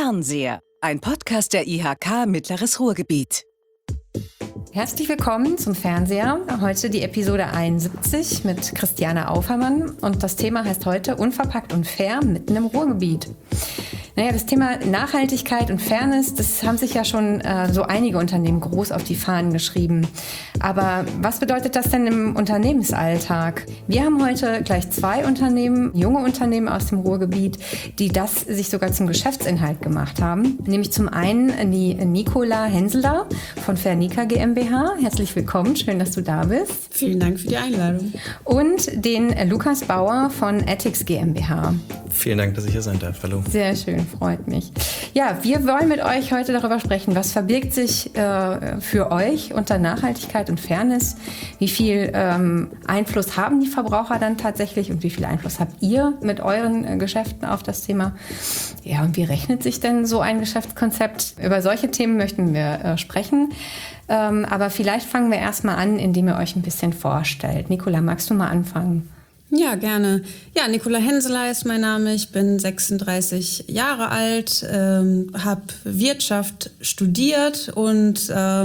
Fernseher, ein Podcast der IHK Mittleres Ruhrgebiet. Herzlich willkommen zum Fernseher. Heute die Episode 71 mit Christiane Aufermann. Und das Thema heißt heute Unverpackt und fair mitten im Ruhrgebiet. Naja, das Thema Nachhaltigkeit und Fairness, das haben sich ja schon so einige Unternehmen groß auf die Fahnen geschrieben. Aber was bedeutet das denn im Unternehmensalltag? Wir haben heute gleich zwei Unternehmen, junge Unternehmen aus dem Ruhrgebiet, die das sich sogar zum Geschäftsinhalt gemacht haben. Nämlich zum einen die Nicola Henseler von Fernica GmbH. Herzlich willkommen, schön, dass du da bist. Vielen Dank für die Einladung. Und den Lukas Bauer von Ethics GmbH. Vielen Dank, dass ich hier sein darf. Hallo. Sehr schön, freut mich. Ja, wir wollen mit euch heute darüber sprechen, was verbirgt sich für euch unter Nachhaltigkeit und Fairness? Wie viel Einfluss haben die Verbraucher dann tatsächlich und wie viel Einfluss habt ihr mit euren Geschäften auf das Thema? Ja, und wie rechnet sich denn so ein Geschäftskonzept? Über solche Themen möchten wir sprechen. Aber vielleicht fangen wir erstmal an, indem ihr euch ein bisschen vorstellt. Nicola, magst du mal anfangen? Ja, gerne. Ja, Nicola Henseler ist mein Name. Ich bin 36 Jahre alt, habe Wirtschaft studiert und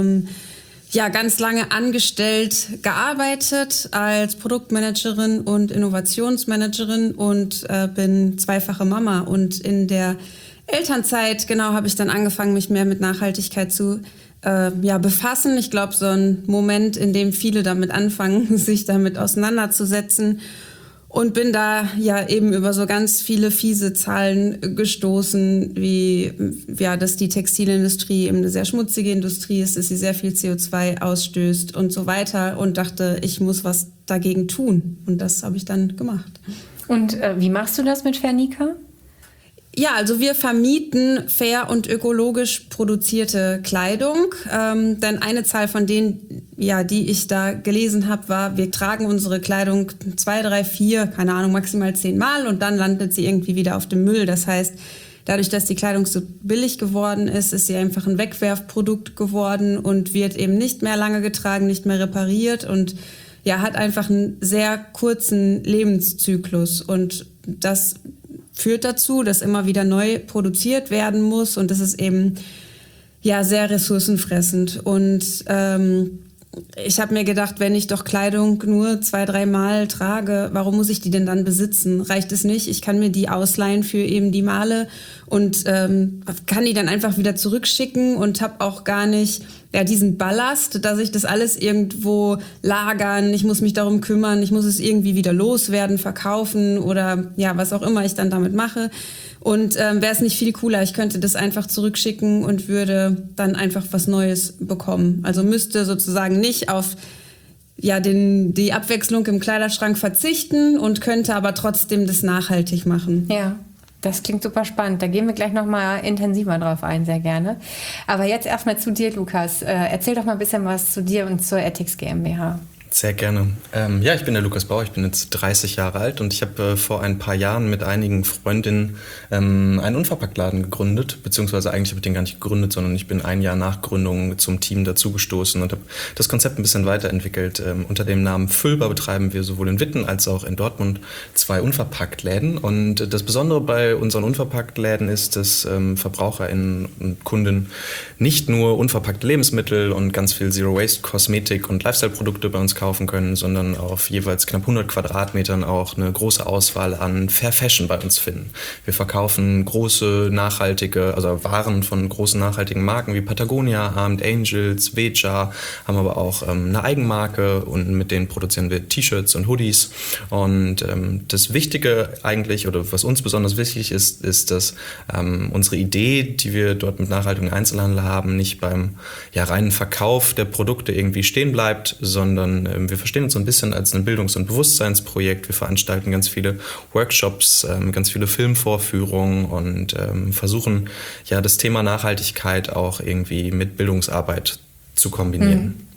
ganz lange angestellt gearbeitet als Produktmanagerin und Innovationsmanagerin und bin zweifache Mama. Und in der Elternzeit, habe ich dann angefangen, mich mehr mit Nachhaltigkeit zu befassen. Ich glaube, so ein Moment, in dem viele damit anfangen, sich damit auseinanderzusetzen. Und bin da eben über so ganz viele fiese Zahlen gestoßen, wie dass die Textilindustrie eben eine sehr schmutzige Industrie ist, dass sie sehr viel CO2 ausstößt und so weiter. Und dachte, ich muss was dagegen tun. Und das habe ich dann gemacht. Und wie machst du das mit Fernica? Ja, also wir vermieten fair und ökologisch produzierte Kleidung. Denn eine Zahl von denen, die ich da gelesen habe, war, wir tragen unsere Kleidung 2, 3, 4, keine Ahnung, maximal 10 Mal und dann landet sie irgendwie wieder auf dem Müll. Das heißt, dadurch, dass die Kleidung so billig geworden ist, ist sie einfach ein Wegwerfprodukt geworden und wird eben nicht mehr lange getragen, nicht mehr repariert und hat einfach einen sehr kurzen Lebenszyklus. Und das führt dazu, dass immer wieder neu produziert werden muss und das ist eben sehr ressourcenfressend. Und ich habe mir gedacht, wenn ich doch Kleidung nur 2, 3 Mal trage, warum muss ich die denn dann besitzen? Reicht es nicht? Ich kann mir die ausleihen für eben die Male und kann die dann einfach wieder zurückschicken und habe auch gar nicht diesen Ballast, dass ich das alles irgendwo lagern, ich muss mich darum kümmern, ich muss es irgendwie wieder loswerden, verkaufen oder was auch immer ich dann damit mache. Und wäre es nicht viel cooler, ich könnte das einfach zurückschicken und würde dann einfach was Neues bekommen. Also müsste sozusagen nicht auf die Abwechslung im Kleiderschrank verzichten und könnte aber trotzdem das nachhaltig machen. Ja. Das klingt super spannend. Da gehen wir gleich noch mal intensiver drauf ein, sehr gerne. Aber jetzt erstmal zu dir, Lukas. Erzähl doch mal ein bisschen was zu dir und zur Ethics GmbH. Sehr gerne. Ich bin der Lukas Bauer, ich bin jetzt 30 Jahre alt und ich habe vor ein paar Jahren mit einigen Freundinnen einen Unverpacktladen gegründet, beziehungsweise eigentlich habe ich den gar nicht gegründet, sondern ich bin ein Jahr nach Gründung zum Team dazugestoßen und habe das Konzept ein bisschen weiterentwickelt. Unter dem Namen Füllbar betreiben wir sowohl in Witten als auch in Dortmund 2 Unverpacktläden und das Besondere bei unseren Unverpacktläden ist, dass VerbraucherInnen und Kunden nicht nur unverpackte Lebensmittel und ganz viel Zero-Waste-Kosmetik und Lifestyle-Produkte bei uns kaufen können, sondern auf jeweils knapp 100 Quadratmetern auch eine große Auswahl an Fair Fashion bei uns finden. Wir verkaufen große nachhaltige, also Waren von großen nachhaltigen Marken wie Patagonia, Armed Angels, Veja, haben aber auch eine Eigenmarke und mit denen produzieren wir T-Shirts und Hoodies. Und das Wichtige eigentlich, oder was uns besonders wichtig ist, ist, dass unsere Idee, die wir dort mit nachhaltigem Einzelhandel haben, nicht beim reinen Verkauf der Produkte irgendwie stehen bleibt, sondern wir verstehen uns so ein bisschen als ein Bildungs- und Bewusstseinsprojekt. Wir veranstalten ganz viele Workshops, ganz viele Filmvorführungen und versuchen das Thema Nachhaltigkeit auch irgendwie mit Bildungsarbeit zu kombinieren.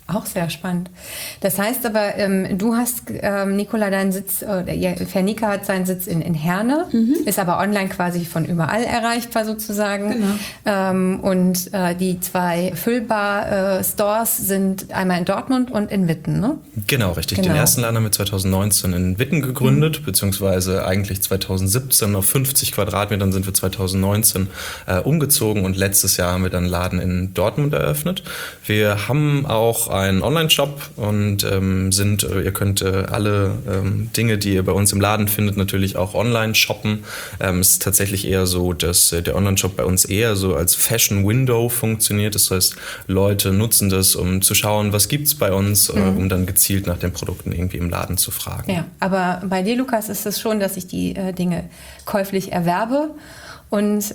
Auch sehr spannend. Das heißt aber, du hast, Nicola, deinen Sitz, Fernica hat seinen Sitz in Herne, ist aber online quasi von überall erreichbar sozusagen. Genau. Und die 2 Füllbar-Stores sind einmal in Dortmund und in Witten, ne? Genau, richtig. Den ersten Laden haben wir 2019 in Witten gegründet, beziehungsweise eigentlich 2017 auf 50 Quadratmetern sind wir 2019 umgezogen und letztes Jahr haben wir dann einen Laden in Dortmund eröffnet. Wir haben auch einen Online-Shop und ihr könnt alle Dinge, die ihr bei uns im Laden findet, natürlich auch online shoppen. Es ist tatsächlich eher so, dass der Online-Shop bei uns eher so als Fashion-Window funktioniert. Das heißt, Leute nutzen das, um zu schauen, was gibt's bei uns, um dann gezielt nach den Produkten irgendwie im Laden zu fragen. Ja, aber bei dir, Lukas, ist es schon, dass ich die Dinge käuflich erwerbe. Und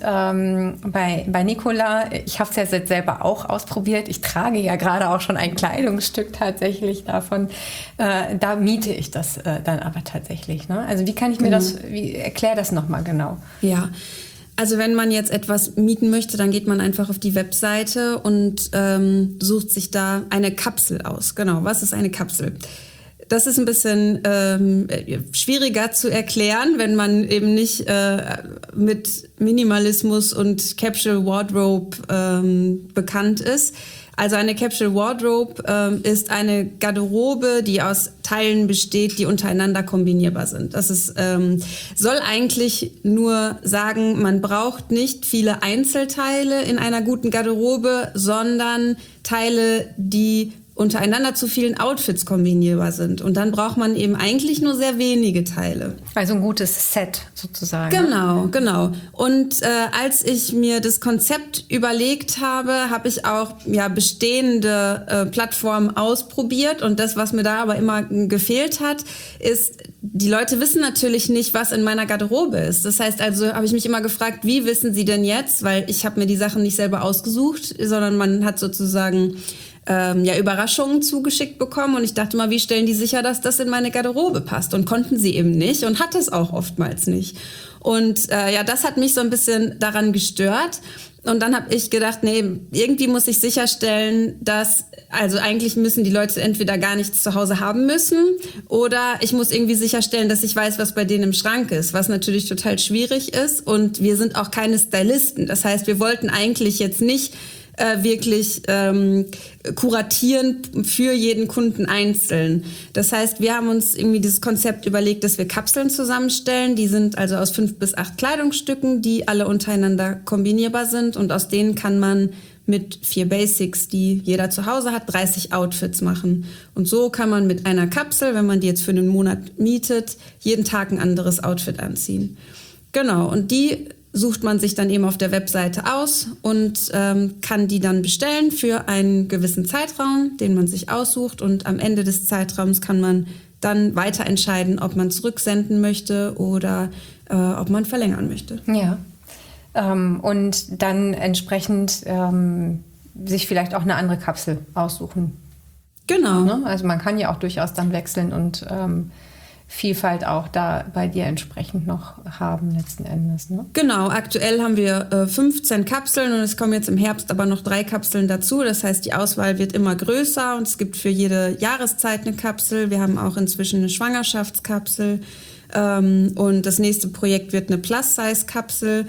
bei Nicola, ich habe es ja selber auch ausprobiert, ich trage ja gerade auch schon ein Kleidungsstück tatsächlich davon, da miete ich das dann aber tatsächlich. Ne? Also wie kann ich mir erklär das nochmal genau. Ja, also wenn man jetzt etwas mieten möchte, dann geht man einfach auf die Webseite und sucht sich da eine Kapsel aus. Genau, was ist eine Kapsel? Das ist ein bisschen schwieriger zu erklären, wenn man eben nicht mit Minimalismus und Capsule Wardrobe bekannt ist. Also eine Capsule Wardrobe ist eine Garderobe, die aus Teilen besteht, die untereinander kombinierbar sind. Das ist, soll eigentlich nur sagen, man braucht nicht viele Einzelteile in einer guten Garderobe, sondern Teile, die untereinander zu vielen Outfits kombinierbar sind. Und dann braucht man eben eigentlich nur sehr wenige Teile. Also ein gutes Set sozusagen. Genau. Und als ich mir das Konzept überlegt habe, habe ich auch bestehende Plattformen ausprobiert. Und das, was mir da aber immer gefehlt hat, ist, die Leute wissen natürlich nicht, was in meiner Garderobe ist. Das heißt also, habe ich mich immer gefragt, wie wissen sie denn jetzt? Weil ich habe mir die Sachen nicht selber ausgesucht, sondern man hat sozusagen Überraschungen zugeschickt bekommen und ich dachte mal, wie stellen die sicher, dass das in meine Garderobe passt? Und konnten sie eben nicht und hat es auch oftmals nicht. Und das hat mich so ein bisschen daran gestört. Und dann habe ich gedacht, nee, irgendwie muss ich sicherstellen, dass, also eigentlich müssen die Leute entweder gar nichts zu Hause haben müssen oder ich muss irgendwie sicherstellen, dass ich weiß, was bei denen im Schrank ist, was natürlich total schwierig ist. Und wir sind auch keine Stylisten. Das heißt, wir wollten eigentlich jetzt nicht wirklich kuratieren für jeden Kunden einzeln. Das heißt, wir haben uns irgendwie dieses Konzept überlegt, dass wir Kapseln zusammenstellen. Die sind also aus 5 bis 8 Kleidungsstücken, die alle untereinander kombinierbar sind. Und aus denen kann man mit 4 Basics, die jeder zu Hause hat, 30 Outfits machen. Und so kann man mit einer Kapsel, wenn man die jetzt für einen Monat mietet, jeden Tag ein anderes Outfit anziehen. Genau, und die sucht man sich dann eben auf der Webseite aus und kann die dann bestellen für einen gewissen Zeitraum, den man sich aussucht. Und am Ende des Zeitraums kann man dann weiter entscheiden, ob man zurücksenden möchte oder ob man verlängern möchte. Ja, und dann entsprechend sich vielleicht auch eine andere Kapsel aussuchen. Genau. Ne? Also man kann ja auch durchaus dann wechseln und Vielfalt auch da bei dir entsprechend noch haben letzten Endes. Ne? Genau, aktuell haben wir 15 Kapseln und es kommen jetzt im Herbst aber noch 3 Kapseln dazu. Das heißt, die Auswahl wird immer größer und es gibt für jede Jahreszeit eine Kapsel. Wir haben auch inzwischen eine Schwangerschaftskapsel und das nächste Projekt wird eine Plus-Size-Kapsel.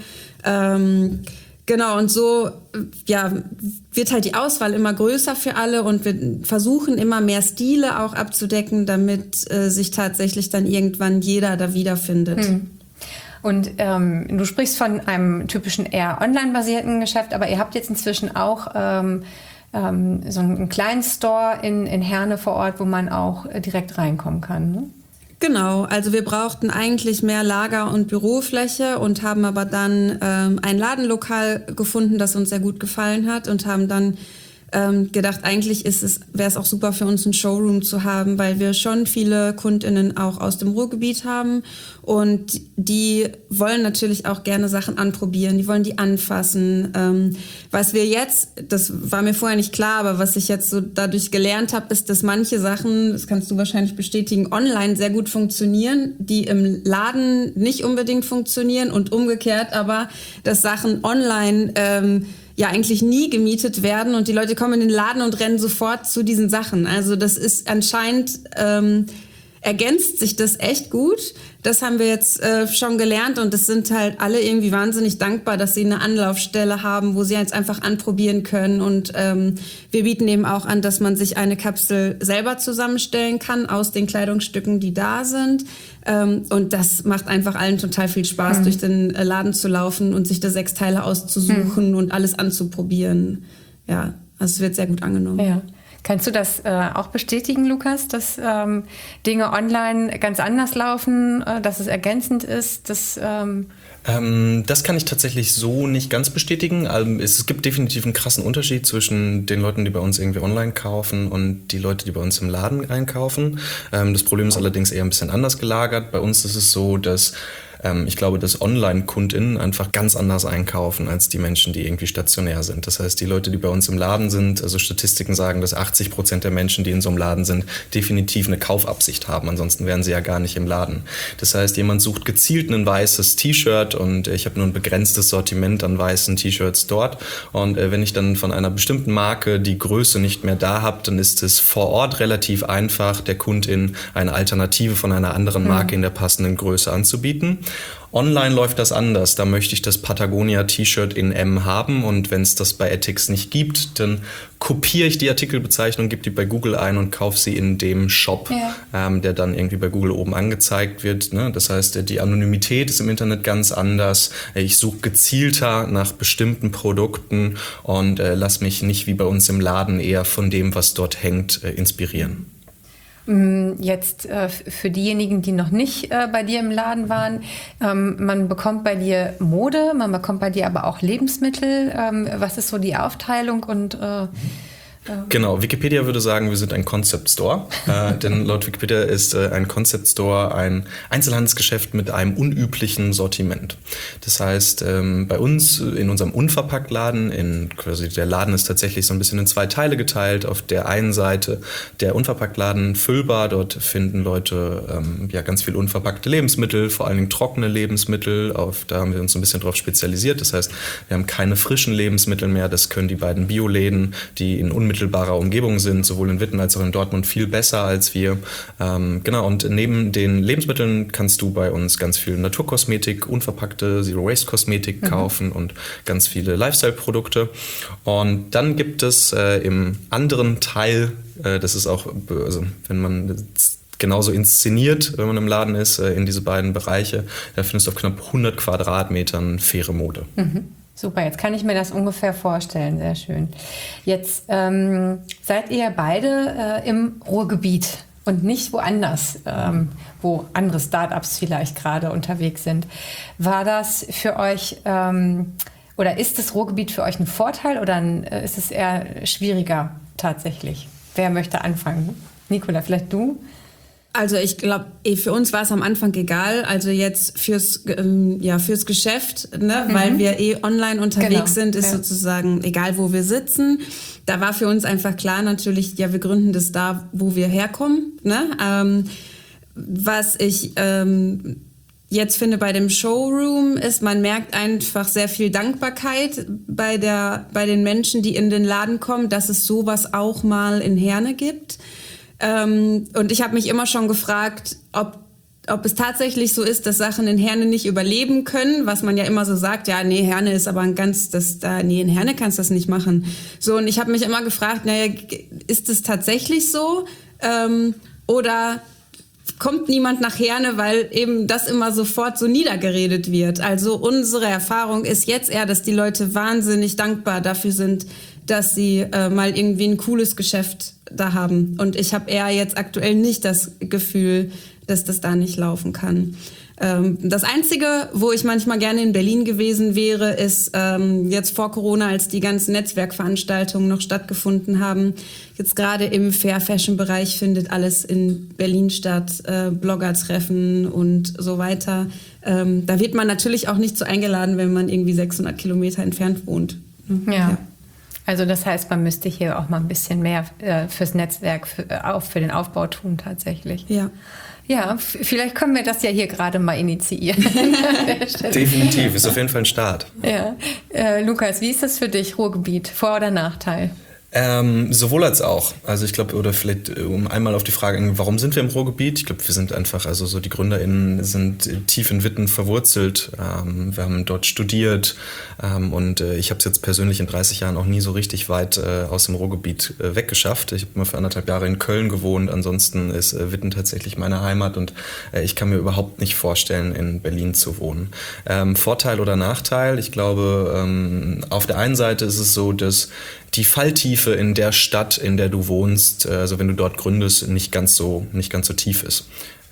Genau, und so wird halt die Auswahl immer größer für alle und wir versuchen immer mehr Stile auch abzudecken, damit sich tatsächlich dann irgendwann jeder da wiederfindet. Und du sprichst von einem typischen eher online-basierten Geschäft, aber ihr habt jetzt inzwischen auch so einen kleinen Store in Herne vor Ort, wo man auch direkt reinkommen kann, ne? Genau, also wir brauchten eigentlich mehr Lager- und Bürofläche und haben aber dann ein Ladenlokal gefunden, das uns sehr gut gefallen hat und haben dann gedacht, eigentlich wäre es auch super für uns, einen Showroom zu haben, weil wir schon viele KundInnen auch aus dem Ruhrgebiet haben und die wollen natürlich auch gerne Sachen anprobieren, die wollen die anfassen. Was wir jetzt, das war mir vorher nicht klar, aber was ich jetzt so dadurch gelernt habe, ist, dass manche Sachen, das kannst du wahrscheinlich bestätigen, online sehr gut funktionieren, die im Laden nicht unbedingt funktionieren und umgekehrt aber, dass Sachen online ja eigentlich nie gemietet werden und die Leute kommen in den Laden und rennen sofort zu diesen Sachen. Also das ist anscheinend, ergänzt sich das echt gut. Das haben wir jetzt schon gelernt und es sind halt alle irgendwie wahnsinnig dankbar, dass sie eine Anlaufstelle haben, wo sie jetzt einfach anprobieren können. Und wir bieten eben auch an, dass man sich eine Kapsel selber zusammenstellen kann aus den Kleidungsstücken, die da sind. Und das macht einfach allen total viel Spaß, durch den Laden zu laufen und sich da 6 Teile auszusuchen und alles anzuprobieren. Ja, also es wird sehr gut angenommen. Ja. Kannst du das auch bestätigen, Lukas, dass Dinge online ganz anders laufen, dass es ergänzend ist? Das kann ich tatsächlich so nicht ganz bestätigen. Es gibt definitiv einen krassen Unterschied zwischen den Leuten, die bei uns irgendwie online kaufen und die Leute, die bei uns im Laden einkaufen. Das Problem ist allerdings eher ein bisschen anders gelagert. Bei uns ist es so, dass ich glaube, dass Online-KundInnen einfach ganz anders einkaufen als die Menschen, die irgendwie stationär sind. Das heißt, die Leute, die bei uns im Laden sind, also Statistiken sagen, dass 80% der Menschen, die in so einem Laden sind, definitiv eine Kaufabsicht haben. Ansonsten wären sie ja gar nicht im Laden. Das heißt, jemand sucht gezielt ein weißes T-Shirt und ich habe nur ein begrenztes Sortiment an weißen T-Shirts dort. Und wenn ich dann von einer bestimmten Marke die Größe nicht mehr da habe, dann ist es vor Ort relativ einfach, der KundIn eine Alternative von einer anderen Marke in der passenden Größe anzubieten. Online läuft das anders. Da möchte ich das Patagonia-T-Shirt in M haben und wenn es das bei Ethics nicht gibt, dann kopiere ich die Artikelbezeichnung, gebe die bei Google ein und kaufe sie in dem Shop, der dann irgendwie bei Google oben angezeigt wird. Ne? Das heißt, die Anonymität ist im Internet ganz anders. Ich suche gezielter nach bestimmten Produkten und lasse mich nicht wie bei uns im Laden eher von dem, was dort hängt, inspirieren. Jetzt für diejenigen, die noch nicht bei dir im Laden waren, man bekommt bei dir Mode, man bekommt bei dir aber auch Lebensmittel. Was ist so die Aufteilung und Genau, Wikipedia würde sagen, wir sind ein Concept Store, denn laut Wikipedia ist ein Concept Store ein Einzelhandelsgeschäft mit einem unüblichen Sortiment. Das heißt, bei uns in unserem Unverpacktladen, quasi der Laden ist tatsächlich so ein bisschen in 2 Teile geteilt. Auf der einen Seite der Unverpacktladen füllbar, dort finden Leute ganz viel unverpackte Lebensmittel, vor allen Dingen trockene Lebensmittel. Da haben wir uns so ein bisschen drauf spezialisiert. Das heißt, wir haben keine frischen Lebensmittel mehr. Das können die beiden Bioläden, die in unmittelbarer Umgebung sind, sowohl in Witten als auch in Dortmund, viel besser als wir. Und neben den Lebensmitteln kannst du bei uns ganz viel Naturkosmetik, unverpackte Zero-Waste-Kosmetik kaufen und ganz viele Lifestyle-Produkte. Und dann gibt es im anderen Teil, das ist auch, also wenn man genauso inszeniert, wenn man im Laden ist, in diese beiden Bereiche, da findest du auf knapp 100 Quadratmetern faire Mode. Super, jetzt kann ich mir das ungefähr vorstellen, sehr schön. Jetzt seid ihr beide im Ruhrgebiet und nicht woanders, wo andere Startups vielleicht gerade unterwegs sind. War das für euch oder ist das Ruhrgebiet für euch ein Vorteil oder ist es eher schwieriger tatsächlich? Wer möchte anfangen? Nicola, vielleicht du? Also ich glaube, für uns war es am Anfang egal, also jetzt fürs Geschäft, ne? Weil wir online unterwegs sind, ist sozusagen egal, wo wir sitzen. Da war für uns einfach klar natürlich, wir gründen das da, wo wir herkommen. Ne? Was ich jetzt finde bei dem Showroom ist, man merkt einfach sehr viel Dankbarkeit bei den Menschen, die in den Laden kommen, dass es sowas auch mal in Herne gibt. Und ich habe mich immer schon gefragt, ob es tatsächlich so ist, dass Sachen in Herne nicht überleben können, was man ja immer so sagt, ja, nee, Herne ist aber in Herne kannst du das nicht machen. So, und ich habe mich immer gefragt, ist es tatsächlich so? Oder kommt niemand nach Herne, weil eben das immer sofort so niedergeredet wird? Also unsere Erfahrung ist jetzt eher, dass die Leute wahnsinnig dankbar dafür sind, dass sie mal irgendwie ein cooles Geschäft da haben. Und ich habe eher jetzt aktuell nicht das Gefühl, dass das da nicht laufen kann. Das Einzige, wo ich manchmal gerne in Berlin gewesen wäre, ist jetzt vor Corona, als die ganzen Netzwerkveranstaltungen noch stattgefunden haben. Jetzt gerade im Fair-Fashion-Bereich findet alles in Berlin statt, Bloggertreffen und so weiter. Da wird man natürlich auch nicht so eingeladen, wenn man irgendwie 600 Kilometer entfernt wohnt. Ja. Also das heißt, man müsste hier auch mal ein bisschen mehr fürs Netzwerk, für den Aufbau tun tatsächlich. Ja. Ja, vielleicht können wir das ja hier gerade mal initiieren. Definitiv, ist auf jeden Fall ein Start. Ja. Lukas, wie ist das für dich, Ruhrgebiet? Vor- oder Nachteil? Sowohl als auch. Also ich glaube, oder vielleicht um einmal auf die Frage, warum sind wir im Ruhrgebiet? Ich glaube, wir sind einfach, also so die GründerInnen sind tief in Witten verwurzelt. Wir haben dort studiert und ich habe es jetzt persönlich in 30 Jahren auch nie so richtig weit aus dem Ruhrgebiet weggeschafft. Ich habe mal für 1,5 Jahre in Köln gewohnt. Ansonsten ist Witten tatsächlich meine Heimat und ich kann mir überhaupt nicht vorstellen, in Berlin zu wohnen. Vorteil oder Nachteil? Ich glaube, auf der einen Seite ist es so, dass die Falltiefe in der Stadt, in der du wohnst, also wenn du dort gründest, nicht ganz so tief ist.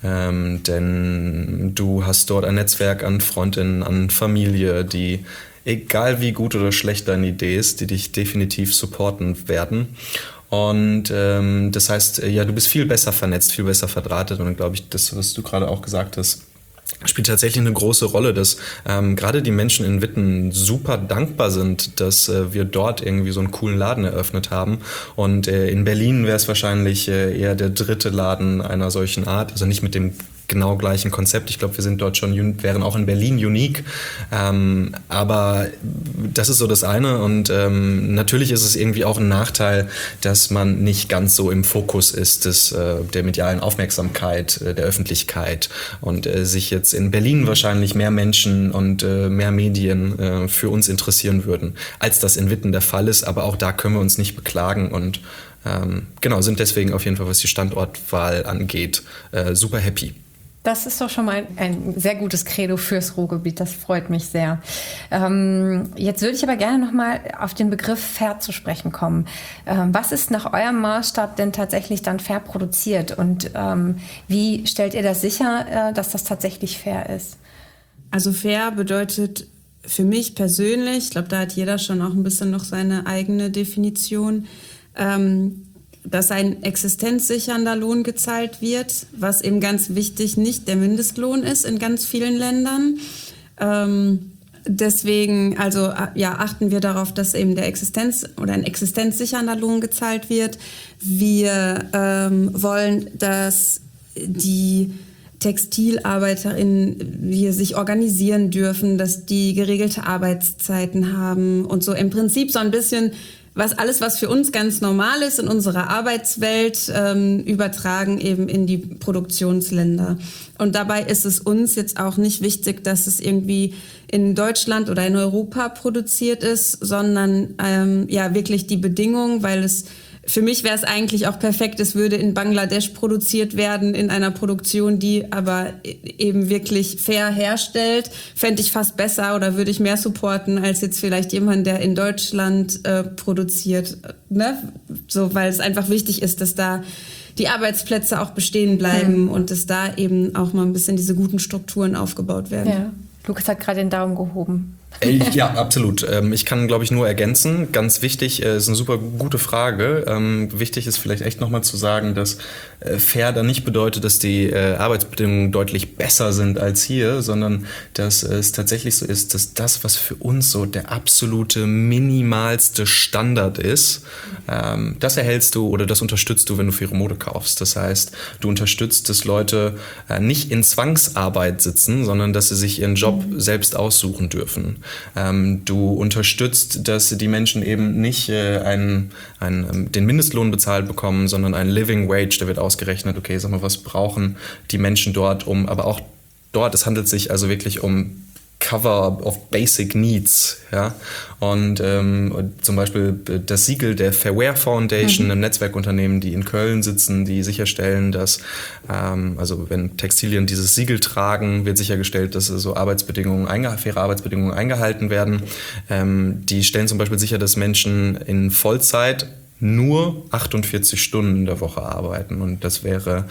Denn du hast dort ein Netzwerk an Freundinnen, an Familie, die, egal wie gut oder schlecht deine Idee ist, die dich definitiv supporten werden. Und das heißt, ja, du bist viel besser vernetzt, viel besser verdrahtet. Und glaube ich, das, was du gerade auch gesagt hast, spielt tatsächlich eine große Rolle, dass gerade die Menschen in Witten super dankbar sind, dass wir dort irgendwie so einen coolen Laden eröffnet haben. Und in Berlin wäre es wahrscheinlich eher der 3. Laden einer solchen Art, also nicht mit dem genau gleichen Konzept. Ich glaube, wir sind dort schon, wären auch in Berlin unique. Aber das ist so das eine. Und natürlich ist es irgendwie auch ein Nachteil, dass man nicht ganz so im Fokus ist der medialen Aufmerksamkeit, der Öffentlichkeit. Und sich jetzt in Berlin wahrscheinlich mehr Menschen und mehr Medien für uns interessieren würden, als das in Witten der Fall ist. Aber auch da können wir uns nicht beklagen und genau, sind deswegen auf jeden Fall, was die Standortwahl angeht, super happy. Das ist doch schon mal ein sehr gutes Credo fürs Ruhrgebiet. Das freut mich sehr. Jetzt würde ich aber gerne noch mal auf den Begriff fair zu sprechen kommen. Was ist nach eurem Maßstab denn tatsächlich dann fair produziert? Und wie stellt ihr das sicher, dass das tatsächlich fair ist? Also fair bedeutet für mich persönlich, ich glaube, da hat jeder schon auch ein bisschen noch seine eigene Definition, dass ein existenzsichernder Lohn gezahlt wird, was eben ganz wichtig nicht der Mindestlohn ist in ganz vielen Ländern. Deswegen achten wir darauf, dass eben ein existenzsichernder Lohn gezahlt wird. Wir wollen, dass die TextilarbeiterInnen hier sich organisieren dürfen, dass die geregelte Arbeitszeiten haben und so im Prinzip so ein bisschen was für uns ganz normal ist in unserer Arbeitswelt, übertragen eben in die Produktionsländer. Und dabei ist es uns jetzt auch nicht wichtig, dass es irgendwie in Deutschland oder in Europa produziert ist, sondern wirklich die Bedingungen, weil für mich wäre es eigentlich auch perfekt, es würde in Bangladesch produziert werden, in einer Produktion, die aber eben wirklich fair herstellt. Fände ich fast besser oder würde ich mehr supporten, als jetzt vielleicht jemand, der in Deutschland produziert. Ne? So, weil es einfach wichtig ist, dass da die Arbeitsplätze auch bestehen bleiben und dass da eben auch mal ein bisschen diese guten Strukturen aufgebaut werden. Ja. Lukas hat gerade den Daumen gehoben. Ja, absolut. Ich kann, glaube ich, nur ergänzen. Ganz wichtig, ist eine super gute Frage. Wichtig ist vielleicht echt nochmal zu sagen, dass fair dann nicht bedeutet, dass die Arbeitsbedingungen deutlich besser sind als hier, sondern dass es tatsächlich so ist, dass das, was für uns so der absolute minimalste Standard ist, das erhältst du oder das unterstützt du, wenn du faire Mode kaufst. Das heißt, du unterstützt, dass Leute nicht in Zwangsarbeit sitzen, sondern dass sie sich ihren Job selbst aussuchen dürfen. Du unterstützt, dass die Menschen eben nicht den Mindestlohn bezahlt bekommen, sondern einen Living Wage, der wird ausgerechnet, okay, sag mal, was brauchen die Menschen dort, aber auch dort, es handelt sich also wirklich um Cover of Basic Needs, ja, und zum Beispiel das Siegel der Fairware Foundation, ein Netzwerkunternehmen, die in Köln sitzen, die sicherstellen, dass also wenn Textilien dieses Siegel tragen, wird sichergestellt, dass so faire Arbeitsbedingungen eingehalten werden. Die stellen zum Beispiel sicher, dass Menschen in Vollzeit nur 48 Stunden in der Woche arbeiten. Und das wäre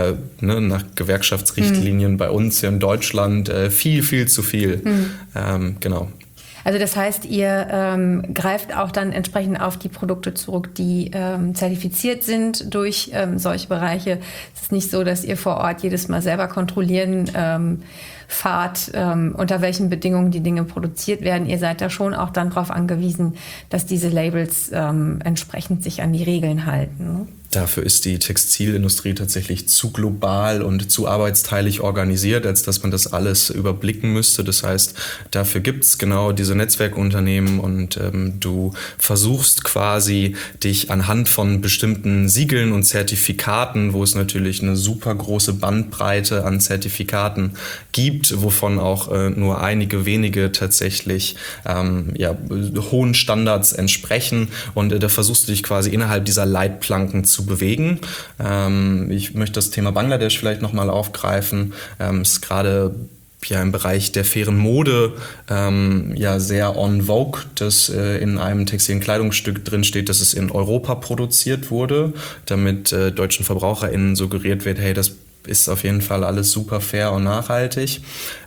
nach Gewerkschaftsrichtlinien bei uns hier in Deutschland viel, viel zu viel. Genau. Also das heißt, ihr greift auch dann entsprechend auf die Produkte zurück, die zertifiziert sind durch solche Bereiche. Es ist nicht so, dass ihr vor Ort jedes Mal selber kontrollieren fahrt, unter welchen Bedingungen die Dinge produziert werden. Ihr seid da schon auch dann darauf angewiesen, dass diese Labels entsprechend sich an die Regeln halten. Ne? Dafür ist die Textilindustrie tatsächlich zu global und zu arbeitsteilig organisiert, als dass man das alles überblicken müsste. Das heißt, dafür gibt's genau diese Netzwerkunternehmen und du versuchst quasi, dich anhand von bestimmten Siegeln und Zertifikaten, wo es natürlich eine super große Bandbreite an Zertifikaten gibt, wovon auch nur einige wenige tatsächlich hohen Standards entsprechen. Und da versuchst du dich quasi innerhalb dieser Leitplanken zu bewegen. Ich möchte das Thema Bangladesch vielleicht nochmal aufgreifen. Es ist gerade im Bereich der fairen Mode sehr en vogue, dass in einem textilen Kleidungsstück drin steht, dass es in Europa produziert wurde, damit deutschen VerbraucherInnen suggeriert wird, hey, das ist auf jeden Fall alles super fair und nachhaltig.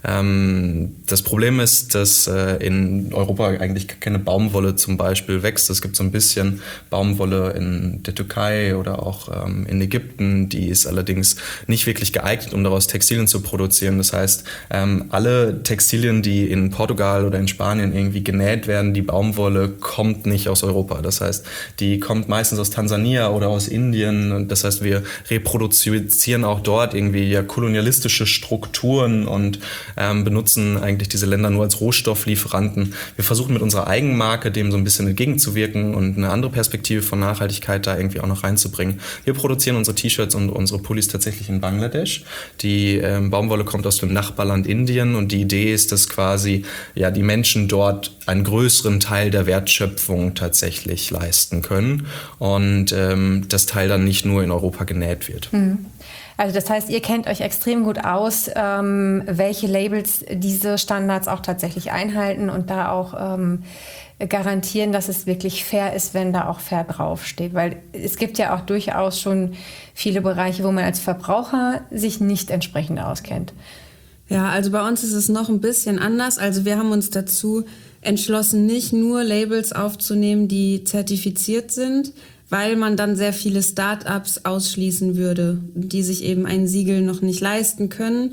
Das Problem ist, dass in Europa eigentlich keine Baumwolle zum Beispiel wächst. Es gibt so ein bisschen Baumwolle in der Türkei oder auch in Ägypten. Die ist allerdings nicht wirklich geeignet, um daraus Textilien zu produzieren. Das heißt, alle Textilien, die in Portugal oder in Spanien irgendwie genäht werden, die Baumwolle kommt nicht aus Europa. Das heißt, die kommt meistens aus Tansania oder aus Indien. Das heißt, wir reproduzieren auch dort irgendwie kolonialistische Strukturen und benutzen eigentlich diese Länder nur als Rohstofflieferanten. Wir versuchen mit unserer Eigenmarke dem so ein bisschen entgegenzuwirken und eine andere Perspektive von Nachhaltigkeit da irgendwie auch noch reinzubringen. Wir produzieren unsere T-Shirts und unsere Pullis tatsächlich in Bangladesch. Die Baumwolle kommt aus dem Nachbarland Indien und die Idee ist, dass quasi die Menschen dort einen größeren Teil der Wertschöpfung tatsächlich leisten können und das Teil dann nicht nur in Europa genäht wird. Also das heißt, ihr kennt euch extrem gut aus, welche Labels diese Standards auch tatsächlich einhalten und da auch garantieren, dass es wirklich fair ist, wenn da auch fair draufsteht. Weil es gibt ja auch durchaus schon viele Bereiche, wo man als Verbraucher sich nicht entsprechend auskennt. Ja, also bei uns ist es noch ein bisschen anders. Also wir haben uns dazu entschlossen, nicht nur Labels aufzunehmen, die zertifiziert sind, weil man dann sehr viele Start-ups ausschließen würde, die sich eben ein Siegel noch nicht leisten können.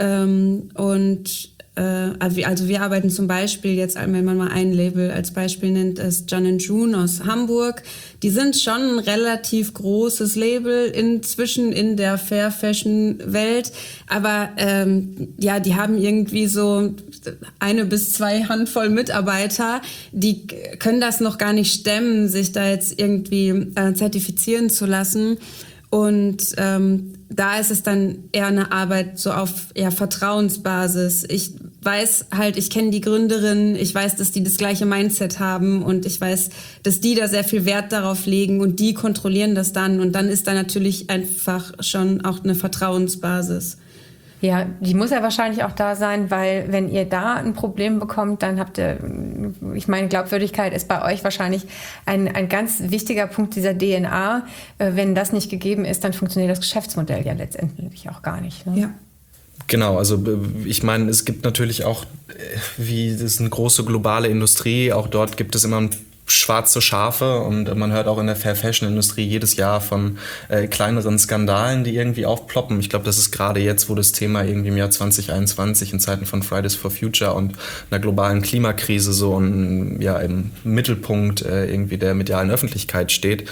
Also wir arbeiten zum Beispiel jetzt, wenn man mal ein Label als Beispiel nennt, ist John & June aus Hamburg. Die sind schon ein relativ großes Label inzwischen in der Fair Fashion Welt, aber die haben irgendwie so 1 bis 2 Handvoll Mitarbeiter, die können das noch gar nicht stemmen, sich da jetzt irgendwie zertifizieren zu lassen. Und da ist es dann eher eine Arbeit so auf Vertrauensbasis. Ich weiß halt, ich kenne die Gründerin, ich weiß, dass die das gleiche Mindset haben und ich weiß, dass die da sehr viel Wert darauf legen und die kontrollieren das dann. Und dann ist da natürlich einfach schon auch eine Vertrauensbasis. Ja, die muss ja wahrscheinlich auch da sein, weil wenn ihr da ein Problem bekommt, dann habt ihr, ich meine, Glaubwürdigkeit ist bei euch wahrscheinlich ein ganz wichtiger Punkt dieser DNA. Wenn das nicht gegeben ist, dann funktioniert das Geschäftsmodell ja letztendlich auch gar nicht. Ne? Ja. Genau, also ich meine, es gibt natürlich auch, wie das ist eine große globale Industrie, auch dort gibt es immer schwarze Schafe und man hört auch in der Fair-Fashion-Industrie jedes Jahr von kleineren Skandalen, die irgendwie aufploppen. Ich glaube, das ist gerade jetzt, wo das Thema irgendwie im Jahr 2021 in Zeiten von Fridays for Future und einer globalen Klimakrise so im Mittelpunkt irgendwie der medialen Öffentlichkeit steht,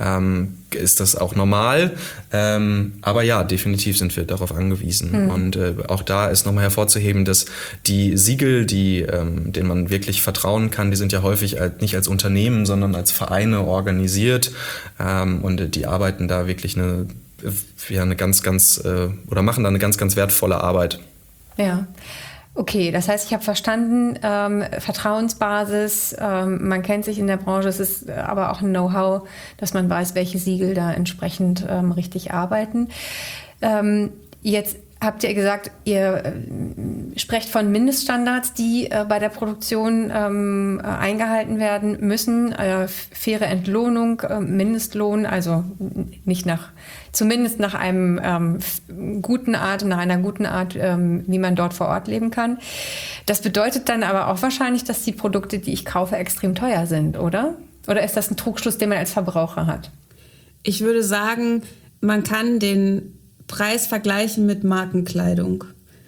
ist das auch normal. Aber ja, definitiv sind wir darauf angewiesen. Und auch da ist nochmal hervorzuheben, dass die Siegel, denen man wirklich vertrauen kann, die sind ja häufig nicht als Unternehmen, sondern als Vereine organisiert. Und die arbeiten da wirklich eine ganz, ganz, oder machen da eine ganz, ganz wertvolle Arbeit. Ja. Okay, das heißt, ich habe verstanden, Vertrauensbasis, man kennt sich in der Branche, es ist aber auch ein Know-how, dass man weiß, welche Siegel da entsprechend richtig arbeiten. Jetzt habt ihr gesagt, ihr sprecht von Mindeststandards, die bei der Produktion eingehalten werden müssen. Faire Entlohnung, Mindestlohn, also zumindest nach einem guten Art, nach einer guten Art, wie man dort vor Ort leben kann. Das bedeutet dann aber auch wahrscheinlich, dass die Produkte, die ich kaufe, extrem teuer sind, oder? Oder ist das ein Trugschluss, den man als Verbraucher hat? Ich würde sagen, man kann den Preis vergleichen mit Markenkleidung,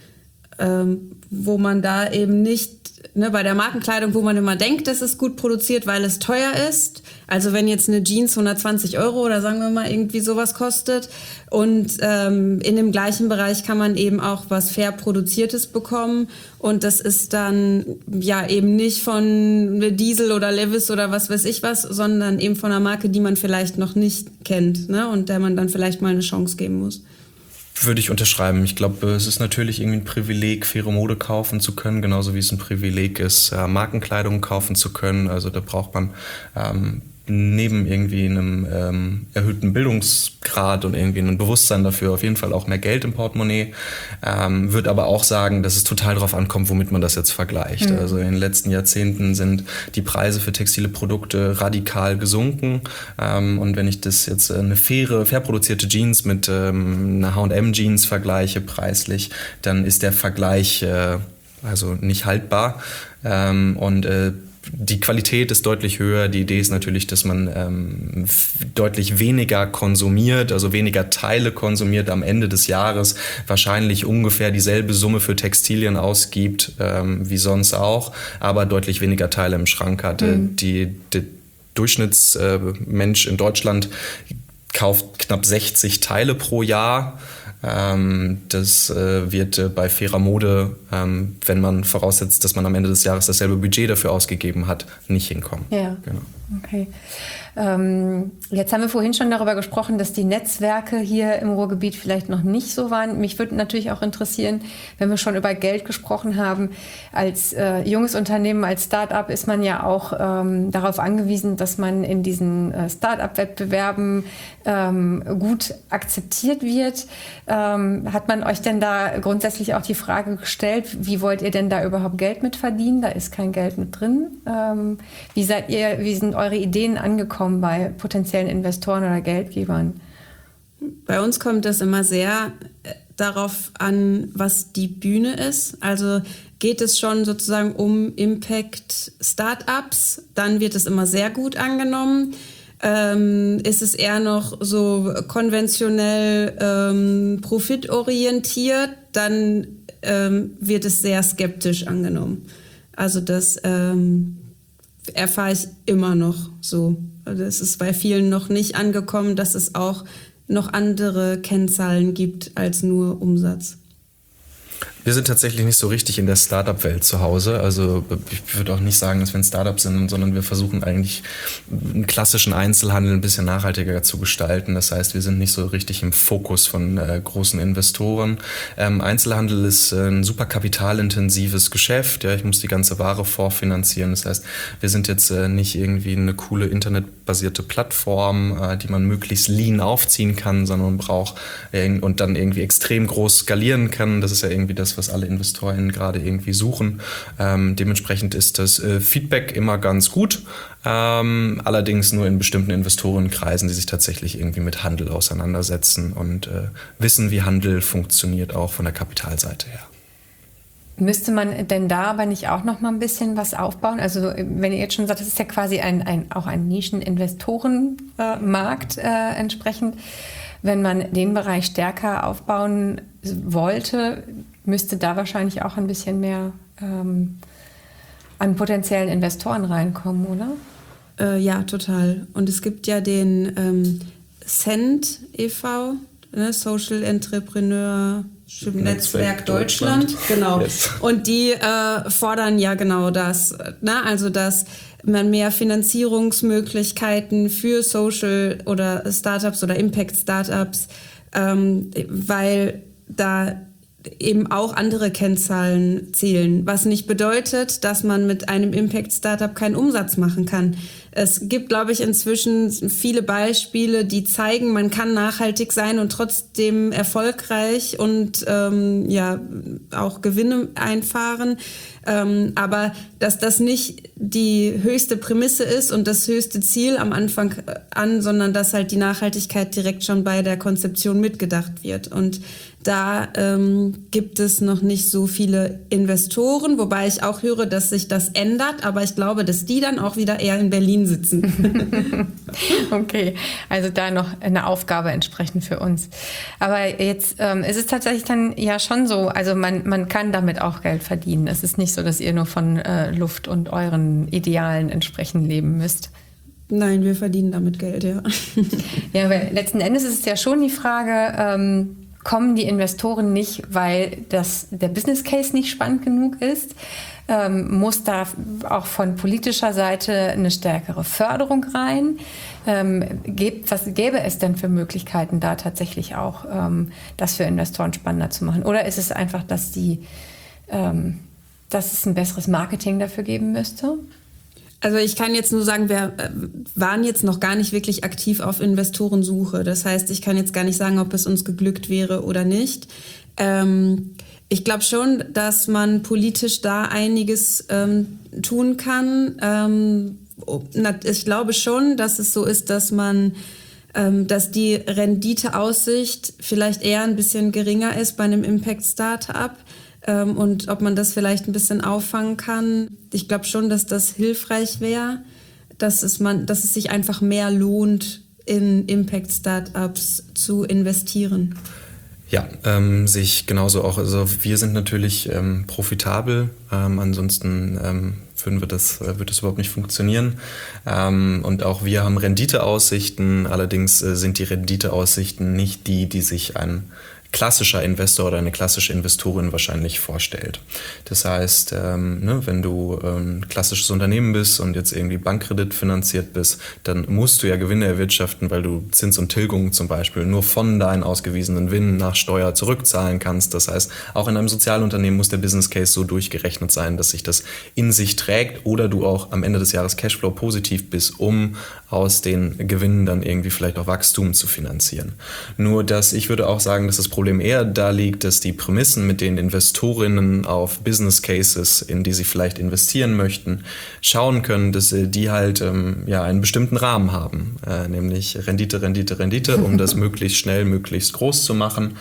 wo man da eben nicht, bei der Markenkleidung, wo man immer denkt, das ist gut produziert, weil es teuer ist. Also wenn jetzt eine Jeans 120 € oder sagen wir mal irgendwie sowas kostet und in dem gleichen Bereich kann man eben auch was fair produziertes bekommen und das ist dann ja eben nicht von Diesel oder Levi's oder was weiß ich was, sondern eben von einer Marke, die man vielleicht noch nicht kennt, ne? Und der man dann vielleicht mal eine Chance geben muss. Würde ich unterschreiben. Ich glaube, es ist natürlich irgendwie ein Privileg, faire Mode kaufen zu können, genauso wie es ein Privileg ist, Markenkleidung kaufen zu können. Also da braucht man neben irgendwie einem erhöhten Bildungsgrad und irgendwie einem Bewusstsein dafür auf jeden Fall auch mehr Geld im Portemonnaie. Würde aber auch sagen, dass es total darauf ankommt, womit man das jetzt vergleicht. Also in den letzten Jahrzehnten sind die Preise für textile Produkte radikal gesunken. Und wenn ich das jetzt eine fair produzierte Jeans mit einer H&M-Jeans vergleiche preislich, dann ist der Vergleich also nicht haltbar. Die Qualität ist deutlich höher. Die Idee ist natürlich, dass man deutlich weniger konsumiert, also weniger Teile konsumiert, am Ende des Jahres wahrscheinlich ungefähr dieselbe Summe für Textilien ausgibt wie sonst auch, aber deutlich weniger Teile im Schrank hat. Der Durchschnittsmensch in Deutschland kauft knapp 60 Teile pro Jahr. Das wird bei fairer Mode, wenn man voraussetzt, dass man am Ende des Jahres dasselbe Budget dafür ausgegeben hat, nicht hinkommen. Ja, genau. Okay. Jetzt haben wir vorhin schon darüber gesprochen, dass die Netzwerke hier im Ruhrgebiet vielleicht noch nicht so waren. Mich würde natürlich auch interessieren, wenn wir schon über Geld gesprochen haben. Als junges Unternehmen, als Start-up ist man ja auch darauf angewiesen, dass man in diesen Start-up-Wettbewerben gut akzeptiert wird. Hat man euch denn da grundsätzlich auch die Frage gestellt, wie wollt ihr denn da überhaupt Geld mit verdienen? Da ist kein Geld mit drin. Wie sind eure Ideen angekommen bei potenziellen Investoren oder Geldgebern? Bei uns kommt es immer sehr darauf an, was die Bühne ist. Also geht es schon sozusagen um Impact-Startups, dann wird es immer sehr gut angenommen. Ist es eher noch so konventionell profitorientiert, dann wird es sehr skeptisch angenommen. Also das erfahre ich immer noch so. Es ist bei vielen noch nicht angekommen, dass es auch noch andere Kennzahlen gibt als nur Umsatz. Wir sind tatsächlich nicht so richtig in der Startup-Welt zu Hause. Also ich würde auch nicht sagen, dass wir ein Startup sind, sondern wir versuchen eigentlich einen klassischen Einzelhandel ein bisschen nachhaltiger zu gestalten. Das heißt, wir sind nicht so richtig im Fokus von großen Investoren. Einzelhandel ist ein super kapitalintensives Geschäft. Ja, ich muss die ganze Ware vorfinanzieren. Das heißt, wir sind jetzt nicht irgendwie eine coole internetbasierte Plattform, die man möglichst lean aufziehen kann, sondern man braucht und dann irgendwie extrem groß skalieren kann. Das ist ja irgendwie das, was alle InvestorInnen gerade irgendwie suchen. Dementsprechend ist das Feedback immer ganz gut, allerdings nur in bestimmten Investorenkreisen, die sich tatsächlich irgendwie mit Handel auseinandersetzen und wissen, wie Handel funktioniert, auch von der Kapitalseite her. Müsste man denn da aber nicht auch noch mal ein bisschen was aufbauen? Also wenn ihr jetzt schon sagt, das ist ja quasi auch ein Nischen-Investorenmarkt entsprechend. Wenn man den Bereich stärker aufbauen wollte, müsste da wahrscheinlich auch ein bisschen mehr an potenziellen Investoren reinkommen, oder? Ja, total. Und es gibt ja den SEND e.V., Social Entrepreneur Netzwerk Deutschland. Genau. Yes. Und die fordern ja genau das. Also, dass man mehr Finanzierungsmöglichkeiten für Social oder Startups oder Impact-Startups, weil da eben auch andere Kennzahlen zählen. Was nicht bedeutet, dass man mit einem Impact-Startup keinen Umsatz machen kann. Es gibt, glaube ich, inzwischen viele Beispiele, die zeigen, man kann nachhaltig sein und trotzdem erfolgreich und auch Gewinne einfahren. Aber dass das nicht die höchste Prämisse ist und das höchste Ziel am Anfang an, sondern dass halt die Nachhaltigkeit direkt schon bei der Konzeption mitgedacht wird. Und da gibt es noch nicht so viele Investoren, wobei ich auch höre, dass sich das ändert, aber ich glaube, dass die dann auch wieder eher in Berlin sitzen. Okay, also da noch eine Aufgabe entsprechend für uns. Aber jetzt ist es tatsächlich dann ja schon so, also man kann damit auch Geld verdienen. Es ist nicht so, dass ihr nur von Luft und euren Idealen entsprechend leben müsst. Nein, wir verdienen damit Geld, ja. Ja, weil letzten Endes ist es ja schon die Frage, kommen die Investoren nicht, weil der Business Case nicht spannend genug ist? Muss da auch von politischer Seite eine stärkere Förderung rein? Was gäbe es denn für Möglichkeiten, da tatsächlich auch das für Investoren spannender zu machen? Oder ist es einfach, dass es ein besseres Marketing dafür geben müsste? Also ich kann jetzt nur sagen, wir waren jetzt noch gar nicht wirklich aktiv auf Investorensuche. Das heißt, ich kann jetzt gar nicht sagen, ob es uns geglückt wäre oder nicht. Ich glaube schon, dass man politisch da einiges tun kann. Ich glaube schon, dass es so ist, dass die Renditeaussicht vielleicht eher ein bisschen geringer ist bei einem Impact-Startup. Und ob man das vielleicht ein bisschen auffangen kann. Ich glaube schon, dass das hilfreich wäre, dass es sich einfach mehr lohnt, in Impact-Startups zu investieren. Ja, sehe ich genauso auch. Also wir sind natürlich profitabel, ansonsten wird das überhaupt nicht funktionieren. Und auch wir haben Renditeaussichten, allerdings sind die Renditeaussichten nicht die sich ein klassischer Investor oder eine klassische Investorin wahrscheinlich vorstellt. Das heißt, wenn du ein klassisches Unternehmen bist und jetzt irgendwie Bankkredit finanziert bist, dann musst du ja Gewinne erwirtschaften, weil du Zins und Tilgung zum Beispiel nur von deinen ausgewiesenen Gewinnen nach Steuer zurückzahlen kannst. Das heißt, auch in einem Sozialunternehmen muss der Business Case so durchgerechnet sein, dass sich das in sich trägt oder du auch am Ende des Jahres Cashflow positiv bist, um aus den Gewinnen dann irgendwie vielleicht auch Wachstum zu finanzieren. Nur ich würde auch sagen, dass das Problem eher da liegt, dass die Prämissen, mit denen Investorinnen auf Business Cases, in die sie vielleicht investieren möchten, schauen können, dass die halt einen bestimmten Rahmen haben, nämlich Rendite, um das möglichst schnell, möglichst groß zu machen.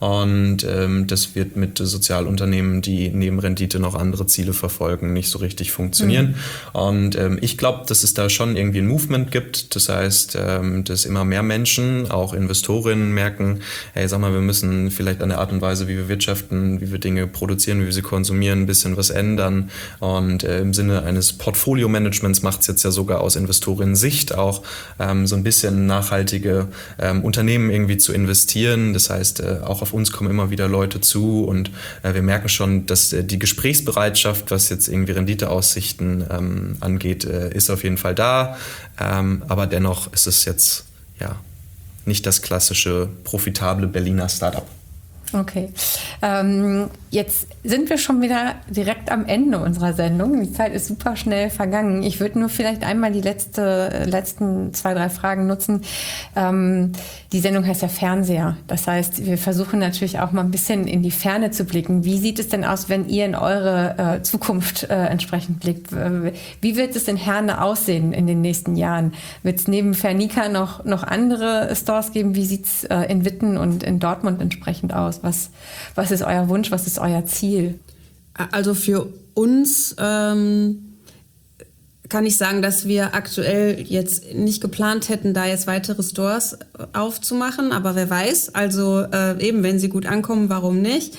Und das wird mit Sozialunternehmen, die neben Rendite noch andere Ziele verfolgen, nicht so richtig funktionieren. Und ich glaube, dass es da schon irgendwie ein Movement gibt. Das heißt, dass immer mehr Menschen, auch Investorinnen, merken, hey, sag mal, wir müssen vielleicht an der Art und Weise, wie wir wirtschaften, wie wir Dinge produzieren, wie wir sie konsumieren, ein bisschen was ändern. Und im Sinne eines Portfolio-Managements macht es jetzt ja sogar aus Investorinnen-Sicht auch so ein bisschen nachhaltige Unternehmen irgendwie zu investieren. Das heißt, auch auf uns kommen immer wieder Leute zu und wir merken schon, dass die Gesprächsbereitschaft, was jetzt irgendwie Renditeaussichten angeht, ist auf jeden Fall da. Aber dennoch ist es jetzt nicht das klassische, profitable Berliner Startup. Okay. Jetzt sind wir schon wieder direkt am Ende unserer Sendung. Die Zeit ist super schnell vergangen. Ich würde nur vielleicht einmal die letzten 2, 3 Fragen nutzen. Die Sendung heißt ja Fernseher. Das heißt, wir versuchen natürlich auch mal ein bisschen in die Ferne zu blicken. Wie sieht es denn aus, wenn ihr in eure Zukunft entsprechend blickt? Wie wird es in Herne aussehen in den nächsten Jahren? Wird es neben Fernica noch andere Stores geben? Wie sieht es in Witten und in Dortmund entsprechend aus? Was ist euer Wunsch? Was ist euer Ziel? Also für uns kann ich sagen, dass wir aktuell jetzt nicht geplant hätten, da jetzt weitere Stores aufzumachen. Aber wer weiß, also eben, wenn sie gut ankommen, warum nicht?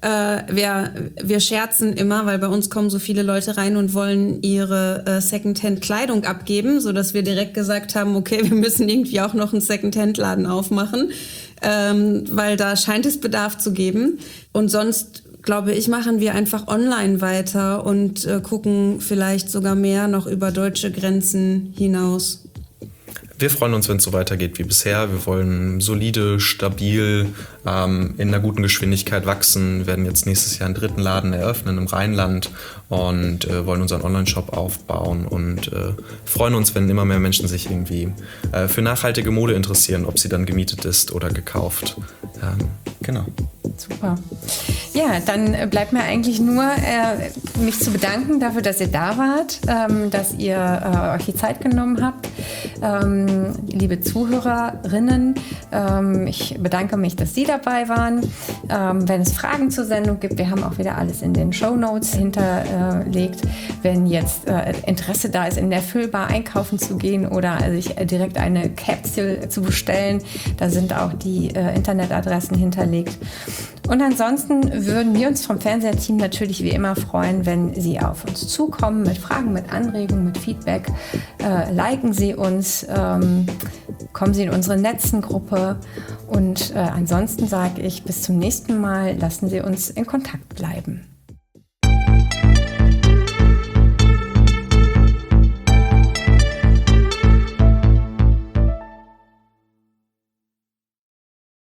Wir scherzen immer, weil bei uns kommen so viele Leute rein und wollen ihre Secondhand-Kleidung abgeben, sodass wir direkt gesagt haben, okay, wir müssen irgendwie auch noch einen Secondhand-Laden aufmachen, weil da scheint es Bedarf zu geben. Und sonst, glaube ich, machen wir einfach online weiter und gucken vielleicht sogar mehr noch über deutsche Grenzen hinaus. wir freuen uns, wenn es so weitergeht wie bisher. Wir wollen solide, stabil, in einer guten Geschwindigkeit wachsen. Wir werden jetzt nächstes Jahr einen 3. Laden eröffnen im Rheinland und wollen unseren Online-Shop aufbauen und freuen uns, wenn immer mehr Menschen sich irgendwie für nachhaltige Mode interessieren, ob sie dann gemietet ist oder gekauft. Genau. Super. Ja, dann bleibt mir eigentlich nur, mich zu bedanken dafür, dass ihr da wart, dass ihr euch die Zeit genommen habt. Liebe Zuhörerinnen, ich bedanke mich, dass Sie dabei waren. Wenn es Fragen zur Sendung gibt, wir haben auch wieder alles in den Shownotes hinterlegt. Wenn jetzt Interesse da ist, in der Füllbar einkaufen zu gehen oder sich direkt eine Capsule zu bestellen, da sind auch die Internetadressen hinterlegt. Und ansonsten würden wir uns vom Fernsehteam natürlich wie immer freuen, wenn Sie auf uns zukommen mit Fragen, mit Anregungen, mit Feedback. Liken Sie uns, kommen Sie in unsere Netzengruppe und ansonsten sage ich bis zum nächsten Mal, lassen Sie uns in Kontakt bleiben.